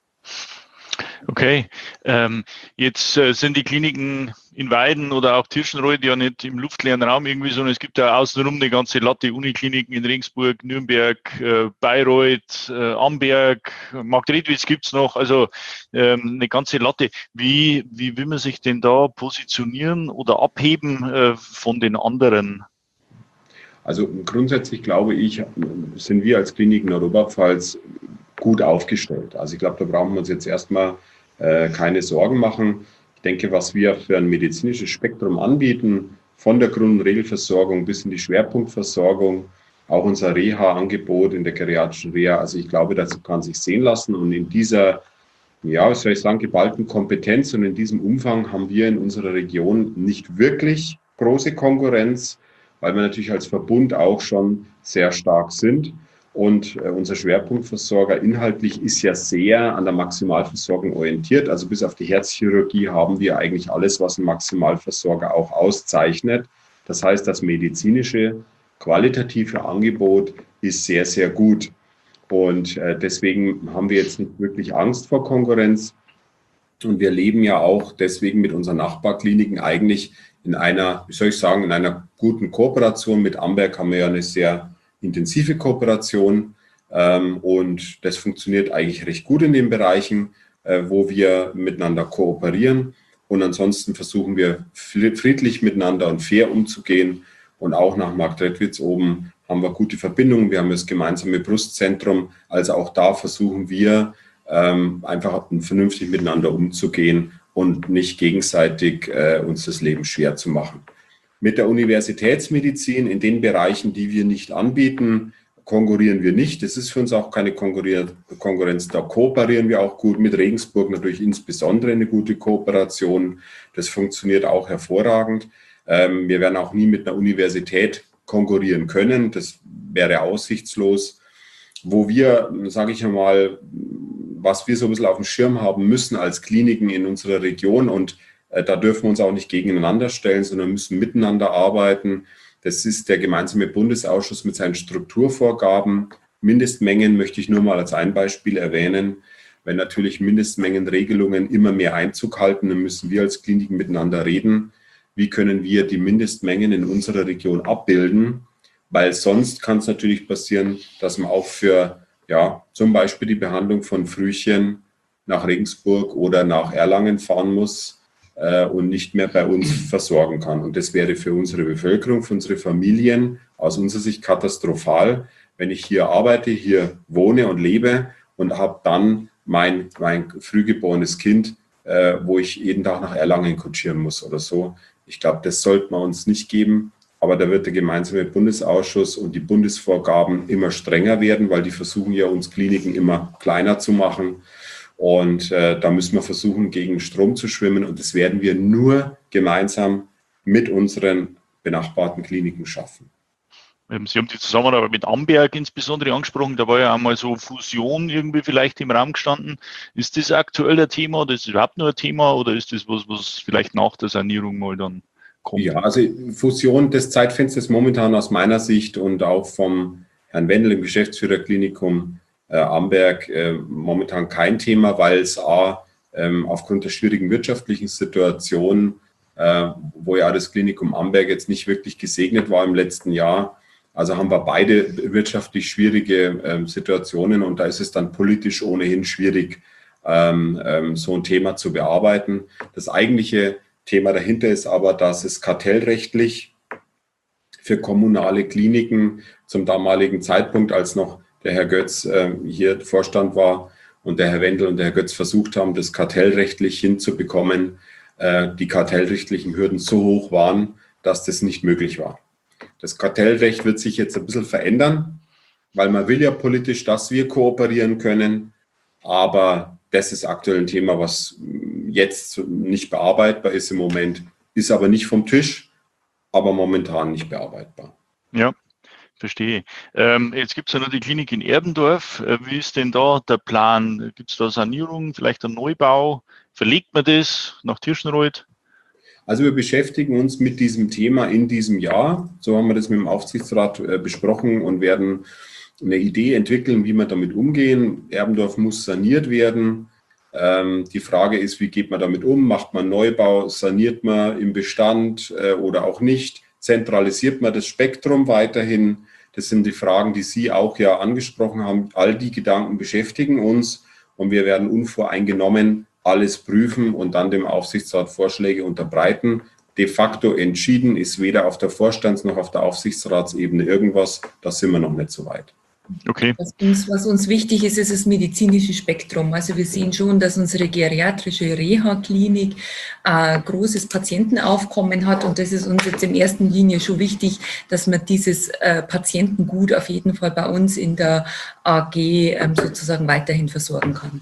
Speaker 2: Okay, ähm, jetzt äh, sind die Kliniken in Weiden oder auch Tirschenreuth ja nicht im luftleeren Raum irgendwie, sondern es gibt ja außenrum eine ganze Latte Unikliniken in Regensburg, Nürnberg, äh, Bayreuth, äh, Amberg, Marktredwitz gibt's noch, also ähm, eine ganze Latte. Wie, wie will man sich denn da positionieren oder abheben äh, von den anderen?
Speaker 3: Also grundsätzlich glaube ich, sind wir als Kliniken Oberpfalz gut aufgestellt. Also ich glaube, da brauchen wir uns jetzt erstmal äh, keine Sorgen machen. Ich denke, was wir für ein medizinisches Spektrum anbieten, von der Grund- und Regelversorgung bis in die Schwerpunktversorgung, auch unser Reha-Angebot in der geriatrischen Reha, also ich glaube, das kann sich sehen lassen. Und in dieser, ja, was soll ich sagen, geballten Kompetenz und in diesem Umfang haben wir in unserer Region nicht wirklich große Konkurrenz, weil wir natürlich als Verbund auch schon sehr stark sind. Und äh, unser Schwerpunktversorger inhaltlich ist ja sehr an der Maximalversorgung orientiert. Also bis auf die Herzchirurgie haben wir eigentlich alles, was ein Maximalversorger auch auszeichnet. Das heißt, das medizinische, qualitative Angebot ist sehr, sehr gut. Und äh, deswegen haben wir jetzt nicht wirklich Angst vor Konkurrenz. Und wir leben ja auch deswegen mit unseren Nachbarkliniken eigentlich in einer, wie soll ich sagen, in einer guten Kooperation. Mit Amberg haben wir ja eine sehr intensive Kooperation ähm, und das funktioniert eigentlich recht gut in den Bereichen, äh, wo wir miteinander kooperieren. Und ansonsten versuchen wir friedlich miteinander und fair umzugehen. Und auch nach Marktredwitz oben haben wir gute Verbindungen. Wir haben das gemeinsame Brustzentrum. Also auch da versuchen wir ähm, einfach vernünftig miteinander umzugehen und nicht gegenseitig äh, uns das Leben schwer zu machen. Mit der Universitätsmedizin in den Bereichen, die wir nicht anbieten, konkurrieren wir nicht. Das ist für uns auch keine Konkurrenz. Da kooperieren wir auch gut. Mit Regensburg natürlich insbesondere eine gute Kooperation. Das funktioniert auch hervorragend. Wir werden auch nie mit einer Universität konkurrieren können. Das wäre aussichtslos. Wo wir, sage ich einmal, was wir so ein bisschen auf dem Schirm haben müssen als Kliniken in unserer Region, und da dürfen wir uns auch nicht gegeneinander stellen, sondern müssen miteinander arbeiten. Das ist der gemeinsame Bundesausschuss mit seinen Strukturvorgaben. Mindestmengen möchte ich nur mal als ein Beispiel erwähnen. Wenn natürlich Mindestmengenregelungen immer mehr Einzug halten, dann müssen wir als Kliniken miteinander reden. Wie können wir die Mindestmengen in unserer Region abbilden? Weil sonst kann es natürlich passieren, dass man auch für ja, zum Beispiel die Behandlung von Frühchen nach Regensburg oder nach Erlangen fahren muss und nicht mehr bei uns versorgen kann. Und das wäre für unsere Bevölkerung, für unsere Familien aus unserer Sicht katastrophal, wenn ich hier arbeite, hier wohne und lebe und habe dann mein, mein frühgeborenes Kind, äh, wo ich jeden Tag nach Erlangen kutschieren muss oder so. Ich glaube, das sollte man uns nicht geben. Aber da wird der gemeinsame Bundesausschuss und die Bundesvorgaben immer strenger werden, weil die versuchen ja, uns Kliniken immer kleiner zu machen. Und äh, da müssen wir versuchen, gegen Strom zu schwimmen. Und das werden wir nur gemeinsam mit unseren benachbarten Kliniken schaffen.
Speaker 2: Sie haben die Zusammenarbeit mit Amberg insbesondere angesprochen. Da war ja einmal so Fusion irgendwie vielleicht im Raum gestanden. Ist das aktuell ein Thema oder ist das überhaupt nur ein Thema oder ist das was, was vielleicht nach der Sanierung mal dann kommt?
Speaker 3: Ja, also Fusion des Zeitfensters momentan aus meiner Sicht und auch vom Herrn Wendel im Geschäftsführerklinikum Äh, Amberg äh, momentan kein Thema, weil es A, ähm, aufgrund der schwierigen wirtschaftlichen Situation, äh, wo ja das Klinikum Amberg jetzt nicht wirklich gesegnet war im letzten Jahr, also haben wir beide wirtschaftlich schwierige ähm, Situationen und da ist es dann politisch ohnehin schwierig, ähm, ähm, so ein Thema zu bearbeiten. Das eigentliche Thema dahinter ist aber, dass es kartellrechtlich für kommunale Kliniken zum damaligen Zeitpunkt, als noch der Herr Götz äh, hier Vorstand war und der Herr Wendel und der Herr Götz versucht haben, das kartellrechtlich hinzubekommen, äh, die kartellrechtlichen Hürden so hoch waren, dass das nicht möglich war. Das Kartellrecht wird sich jetzt ein bisschen verändern, weil man will ja politisch, dass wir kooperieren können, aber das ist aktuell ein Thema, was jetzt nicht bearbeitbar ist im Moment, ist aber nicht vom Tisch, aber momentan nicht bearbeitbar.
Speaker 2: Ja. Verstehe. Ähm, jetzt gibt es ja noch die Klinik in Erbendorf. Äh, wie ist denn da der Plan? Gibt es da Sanierung, vielleicht einen Neubau? Verlegt man das nach Tirschenreuth?
Speaker 3: Also wir beschäftigen uns mit diesem Thema in diesem Jahr. So haben wir das mit dem Aufsichtsrat äh, besprochen und werden eine Idee entwickeln, wie wir damit umgehen. Erbendorf muss saniert werden. Ähm, die Frage ist, wie geht man damit um? Macht man Neubau? Saniert man im Bestand äh, oder auch nicht? Zentralisiert man das Spektrum weiterhin? Das sind die Fragen, die Sie auch ja angesprochen haben. All die Gedanken beschäftigen uns und wir werden unvoreingenommen alles prüfen und dann dem Aufsichtsrat Vorschläge unterbreiten. De facto entschieden ist weder auf der Vorstands- noch auf der Aufsichtsratsebene irgendwas. Da sind wir noch nicht so weit.
Speaker 2: Okay.
Speaker 4: Was uns, was uns wichtig ist, ist das medizinische Spektrum. Also wir sehen schon, dass unsere geriatrische Reha-Klinik ein großes Patientenaufkommen hat und das ist uns jetzt in erster Linie schon wichtig, dass man dieses äh, Patientengut auf jeden Fall bei uns in der A G ähm, sozusagen weiterhin versorgen kann.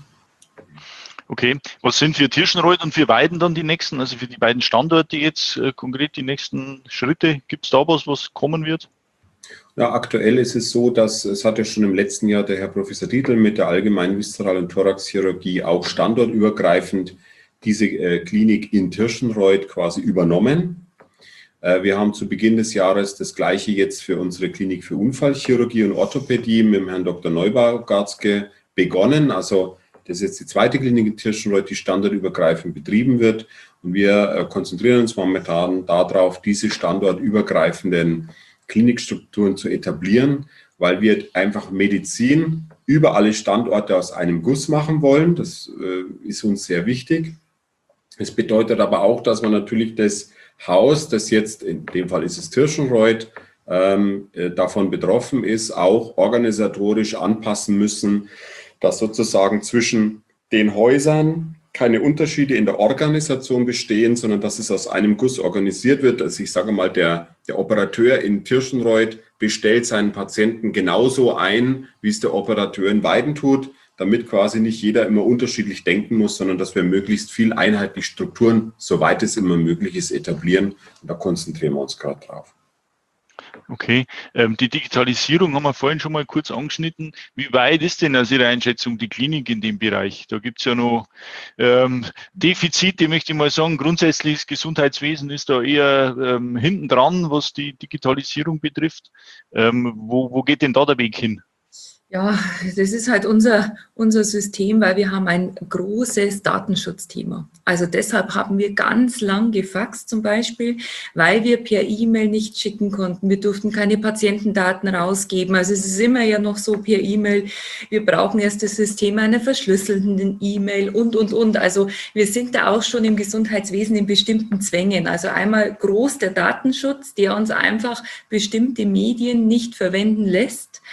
Speaker 2: Okay, was sind für Tirschenreuth und für Weiden dann die nächsten, also für die beiden Standorte jetzt äh, konkret die nächsten Schritte? Gibt es da was, was kommen wird?
Speaker 3: Ja, aktuell ist es so, dass es hat ja schon im letzten Jahr der Herr Professor Dietl mit der allgemeinen Viszeral- und Thoraxchirurgie auch standortübergreifend diese äh, Klinik in Tirschenreuth quasi übernommen. Äh, wir haben zu Beginn des Jahres das Gleiche jetzt für unsere Klinik für Unfallchirurgie und Orthopädie mit dem Herrn Doktor Neubaugatzke begonnen. Also das ist jetzt die zweite Klinik in Tirschenreuth, die standortübergreifend betrieben wird. Und wir äh, konzentrieren uns momentan darauf, diese standortübergreifenden Klinikstrukturen zu etablieren, weil wir einfach Medizin über alle Standorte aus einem Guss machen wollen. Das äh, ist uns sehr wichtig. Es bedeutet aber auch, dass man natürlich das Haus, das jetzt, in dem Fall ist es Tirschenreuth, ähm, äh, davon betroffen ist, auch organisatorisch anpassen müssen, dass sozusagen zwischen den Häusern keine Unterschiede in der Organisation bestehen, sondern dass es aus einem Guss organisiert wird. Also ich sage mal, der, der Operateur in Tirschenreuth bestellt seinen Patienten genauso ein, wie es der Operateur in Weiden tut, damit quasi nicht jeder immer unterschiedlich denken muss, sondern dass wir möglichst viel einheitliche Strukturen, soweit es immer möglich ist, etablieren. Und da konzentrieren wir uns gerade drauf.
Speaker 2: Okay, ähm, die Digitalisierung haben wir vorhin schon mal kurz angeschnitten. Wie weit ist denn aus Ihrer Einschätzung die Klinik in dem Bereich? Da gibt es ja noch ähm, Defizite, möchte ich mal sagen. Grundsätzlich das Gesundheitswesen ist da eher ähm, hinten dran, was die Digitalisierung betrifft. Ähm, wo, wo geht denn da der Weg hin?
Speaker 4: Ja, das ist halt unser, unser System, weil wir haben ein großes Datenschutzthema. Also deshalb haben wir ganz lang gefaxt zum Beispiel, weil wir per E-Mail nicht schicken konnten. Wir durften keine Patientendaten rausgeben. Also es ist immer ja noch so per E-Mail. Wir brauchen erst das System einer verschlüsselten E-Mail und, und, und. Also wir sind da auch schon im Gesundheitswesen in bestimmten Zwängen. Also einmal groß der Datenschutz, der uns einfach bestimmte Medien nicht verwenden lässt.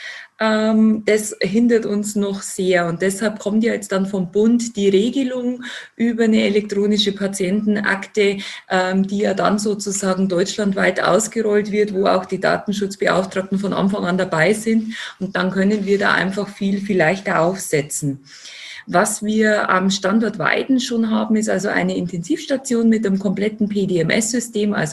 Speaker 4: Das hindert uns noch sehr und deshalb kommt ja jetzt dann vom Bund die Regelung über eine elektronische Patientenakte, die ja dann sozusagen deutschlandweit ausgerollt wird, wo auch die Datenschutzbeauftragten von Anfang an dabei sind und dann können wir da einfach viel, viel leichter aufsetzen. Was wir am Standort Weiden schon haben, ist also eine Intensivstation mit einem kompletten P D M S-System, also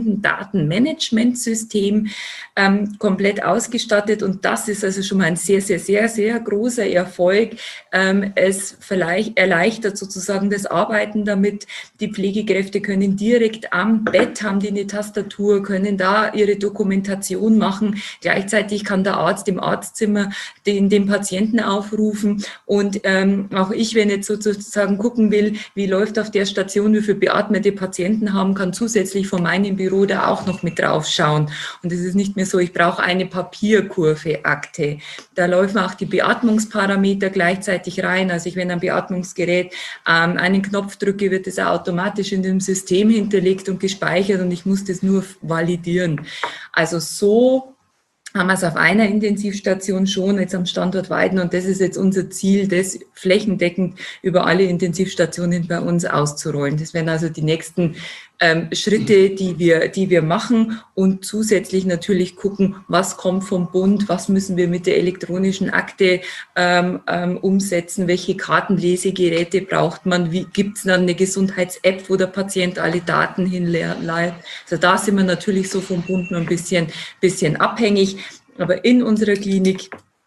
Speaker 4: Patientendatenmanagementsystem, ähm, komplett ausgestattet. Und das ist also schon mal ein sehr, sehr, sehr, sehr großer Erfolg. Ähm, es vielleicht erleichtert sozusagen das Arbeiten damit. Die Pflegekräfte können direkt am Bett, haben die eine Tastatur, können da ihre Dokumentation machen. Gleichzeitig kann der Arzt im Arztzimmer den, den Patienten aufrufen und ähm, auch ich, wenn jetzt sozusagen gucken will, wie läuft auf der Station, wie viele beatmete Patienten haben, kann zusätzlich von meinem Büro da auch noch mit drauf schauen. Und es ist nicht mehr so, ich brauche eine Papierkurve-Akte. Da laufen auch die Beatmungsparameter gleichzeitig rein. Also ich, wenn ein Beatmungsgerät ähm, einen Knopf drücke, wird es automatisch in dem System hinterlegt und gespeichert und ich muss das nur validieren. Also so haben wir es auf einer Intensivstation schon, jetzt am Standort Weiden und das ist jetzt unser Ziel, das flächendeckend über alle Intensivstationen bei uns auszurollen. Das wären also die nächsten ähm, Schritte, die wir, die wir machen und zusätzlich natürlich gucken, was kommt vom Bund, was müssen wir mit der elektronischen Akte ähm, ähm, umsetzen, welche Kartenlesegeräte braucht man, wie gibt es dann eine Gesundheits-App, wo der Patient alle Daten hinleitet. Also da sind wir natürlich so vom Bund noch ein bisschen, bisschen abhängig. Aber in unserer Klinik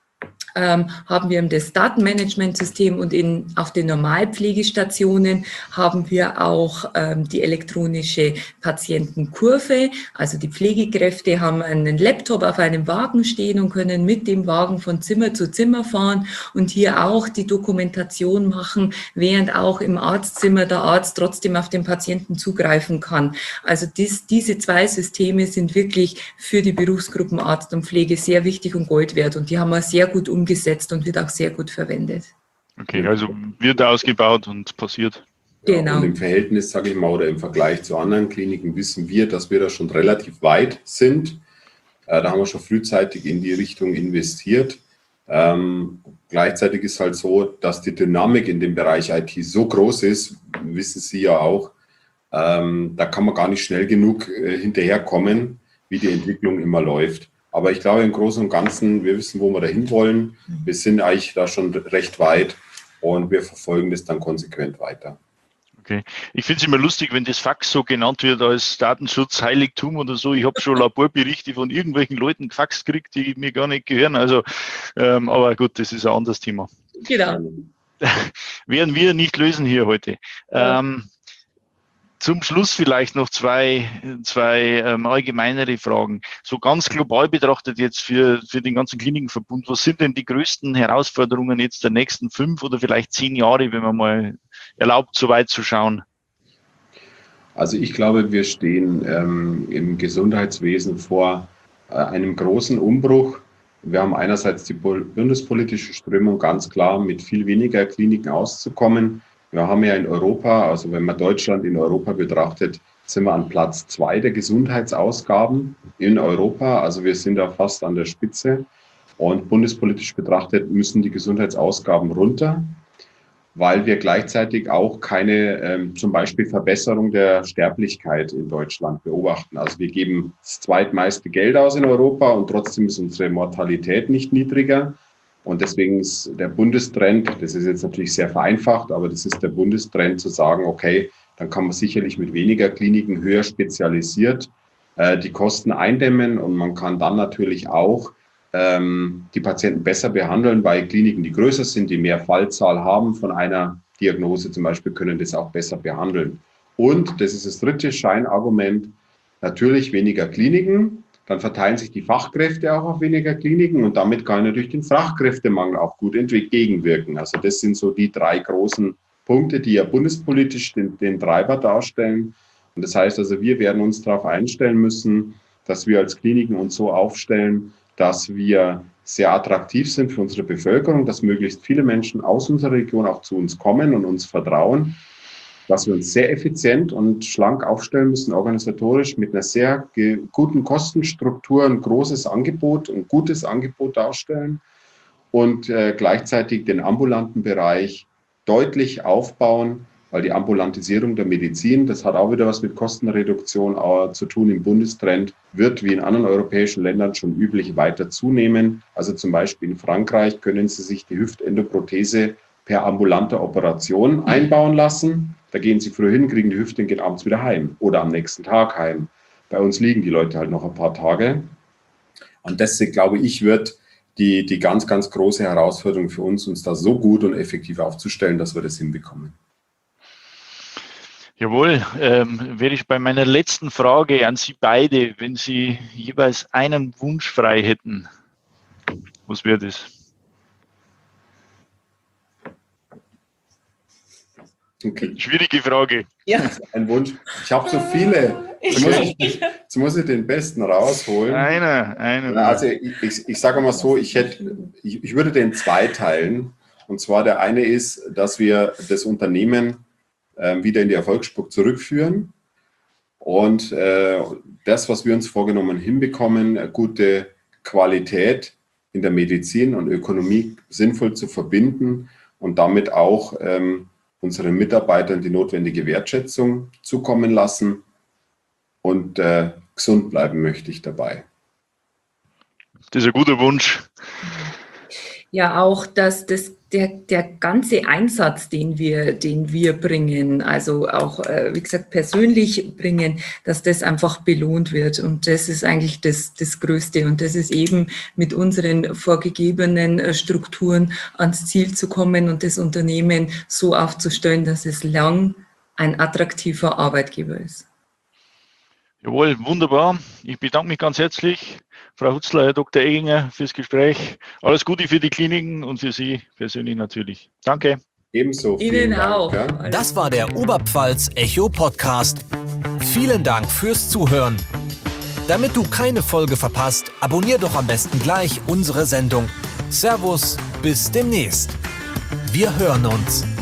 Speaker 4: ähm, haben wir das Datenmanagementsystem und in, auf den Normalpflegestationen haben wir auch ähm, die elektronische Patientenkurve. Also die Pflegekräfte haben einen Laptop auf einem Wagen stehen und können mit dem Wagen von Zimmer zu Zimmer fahren und hier auch die Dokumentation machen, während auch im Arztzimmer der Arzt trotzdem auf den Patienten zugreifen kann. Also dies, diese zwei Systeme sind wirklich für die Berufsgruppen Arzt und Pflege sehr wichtig und Gold wert und die haben wir sehr gut umgesetzt und wird auch sehr gut verwendet.
Speaker 2: Okay, also wird ausgebaut und passiert.
Speaker 4: Genau.
Speaker 3: Ja, und im Verhältnis, sage ich mal, oder im Vergleich zu anderen Kliniken wissen wir, dass wir da schon relativ weit sind. Äh, da haben wir schon frühzeitig in die Richtung investiert. Ähm, gleichzeitig ist halt so, dass die Dynamik in dem Bereich I T so groß ist, wissen Sie ja auch, ähm, da kann man gar nicht schnell genug äh, hinterherkommen, wie die Entwicklung immer läuft. Aber ich glaube im Großen und Ganzen, wir wissen, wo wir dahin wollen. Wir sind eigentlich da schon recht weit und wir verfolgen das dann konsequent weiter.
Speaker 2: Okay. Ich finde es immer lustig, wenn das Fax so genannt wird als Datenschutz, Heiligtum oder so. Ich habe schon Laborberichte von irgendwelchen Leuten gefaxt gekriegt, die mir gar nicht gehören. Also, ähm, aber gut, das ist ein anderes Thema.
Speaker 4: Genau.
Speaker 2: Werden wir nicht lösen hier heute. Ja. Ähm, Zum Schluss vielleicht noch zwei, zwei ähm, allgemeinere Fragen. So ganz global betrachtet jetzt für, für den ganzen Klinikenverbund, was sind denn die größten Herausforderungen jetzt der nächsten fünf oder vielleicht zehn Jahre, wenn man mal erlaubt, so weit zu schauen?
Speaker 3: Also ich glaube, wir stehen ähm, im Gesundheitswesen vor äh, einem großen Umbruch. Wir haben einerseits die bundespolitische Strömung, ganz klar mit viel weniger Kliniken auszukommen. Wir haben ja in Europa, also wenn man Deutschland in Europa betrachtet, sind wir an Platz zwei der Gesundheitsausgaben in Europa. Also wir sind da fast an der Spitze. Und bundespolitisch betrachtet müssen die Gesundheitsausgaben runter, weil wir gleichzeitig auch keine ähm, zum Beispiel Verbesserung der Sterblichkeit in Deutschland beobachten. Also wir geben das zweitmeiste Geld aus in Europa und trotzdem ist unsere Mortalität nicht niedriger. Und deswegen ist der Bundestrend, das ist jetzt natürlich sehr vereinfacht, aber das ist der Bundestrend zu sagen, okay, dann kann man sicherlich mit weniger Kliniken höher spezialisiert äh, die Kosten eindämmen und man kann dann natürlich auch ähm, die Patienten besser behandeln, weil Kliniken, die größer sind, die mehr Fallzahl haben von einer Diagnose zum Beispiel, können das auch besser behandeln. Und, das ist das dritte Scheinargument, natürlich weniger Kliniken. Dann verteilen sich die Fachkräfte auch auf weniger Kliniken und damit kann natürlich den Fachkräftemangel auch gut entgegenwirken. Also das sind so die drei großen Punkte, die ja bundespolitisch den, den Treiber darstellen. Und das heißt also, wir werden uns darauf einstellen müssen, dass wir als Kliniken uns so aufstellen, dass wir sehr attraktiv sind für unsere Bevölkerung, dass möglichst viele Menschen aus unserer Region auch zu uns kommen und uns vertrauen, dass wir uns sehr effizient und schlank aufstellen müssen, organisatorisch mit einer sehr guten Kostenstruktur, ein großes Angebot, ein gutes Angebot darstellen und äh, gleichzeitig den ambulanten Bereich deutlich aufbauen, weil die Ambulantisierung der Medizin, das hat auch wieder was mit Kostenreduktion äh, zu tun im Bundestrend, wird wie in anderen europäischen Ländern schon üblich weiter zunehmen. Also zum Beispiel in Frankreich können Sie sich die Hüftendoprothese per ambulante Operation einbauen lassen. Da gehen Sie früh hin, kriegen die Hüfte und gehen abends wieder heim oder am nächsten Tag heim. Bei uns liegen die Leute halt noch ein paar Tage. Und das, glaube ich, wird die, die ganz, ganz große Herausforderung für uns, uns da so gut und effektiv aufzustellen, dass wir das hinbekommen.
Speaker 2: Jawohl, ähm, wäre ich bei meiner letzten Frage an Sie beide, wenn Sie jeweils einen Wunsch frei hätten, was wäre das?
Speaker 3: Okay.
Speaker 2: Schwierige Frage.
Speaker 4: Ja.
Speaker 3: Ein Wunsch. Ich habe so viele. Jetzt muss ich, jetzt muss ich den besten rausholen.
Speaker 2: Einer, einer.
Speaker 3: Also ich, ich, ich sage mal so, ich, hätte, ich, ich würde den zwei teilen. Und zwar der eine ist, dass wir das Unternehmen äh, wieder in die Erfolgsspur zurückführen und äh, das, was wir uns vorgenommen hinbekommen, gute Qualität in der Medizin und Ökonomie sinnvoll zu verbinden und damit auch ähm, unseren Mitarbeitern die notwendige Wertschätzung zukommen lassen und äh, gesund bleiben möchte ich dabei.
Speaker 2: Das ist ein guter Wunsch.
Speaker 4: Ja, auch, dass das der, der ganze Einsatz, den wir, den wir bringen, also auch, äh, wie gesagt, persönlich bringen, dass das einfach belohnt wird. Und das ist eigentlich das, das Größte. Und das ist eben mit unseren vorgegebenen äh, Strukturen ans Ziel zu kommen und das Unternehmen so aufzustellen, dass es lang ein attraktiver Arbeitgeber ist.
Speaker 2: Jawohl, wunderbar. Ich bedanke mich ganz herzlich, Frau Hutzler, Herr Doktor Eginger, fürs Gespräch. Alles Gute für die Kliniken und für Sie persönlich natürlich. Danke.
Speaker 3: Ebenso.
Speaker 4: Ihnen auch.
Speaker 3: Ja.
Speaker 1: Das war der Oberpfalz Echo Podcast. Vielen Dank fürs Zuhören. Damit du keine Folge verpasst, abonnier doch am besten gleich unsere Sendung. Servus, bis demnächst. Wir hören uns.